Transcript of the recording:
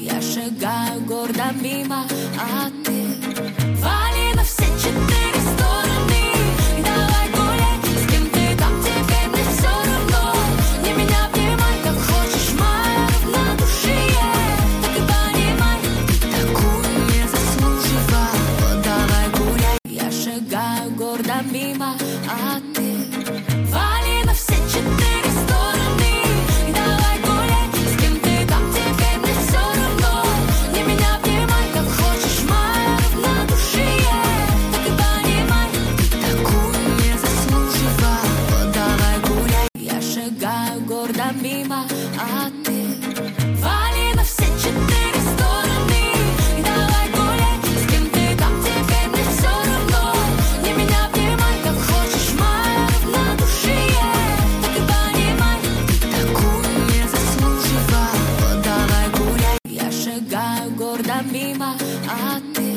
Я шагаю гордо мимо, а ты вали на все четыре стороны. И давай гулять, с кем ты там, теперь мне все равно. Не меня обнимай, как хочешь, мое равнодушие. Так и понимай, ты такую не заслуживал. Давай гуляй, я шагаю гордо мимо, а ты вали на все четыре стороны. И давай гулять, с кем ты там, теперь мне все равно. Не меня обнимай, как хочешь, мое равнодушие. Так и понимай, ты такую не заслуживал. Давай гуляй, я шагаю гордо мимо, а ты вали на все четыре стороны. И давай гулять, с кем ты там, теперь мне все равно. Не меня обнимай, как хочешь, мое равнодушие. Так и понимай, ты такую не заслуживал. Давай гуляй, я шагаю гордо мимо, а ты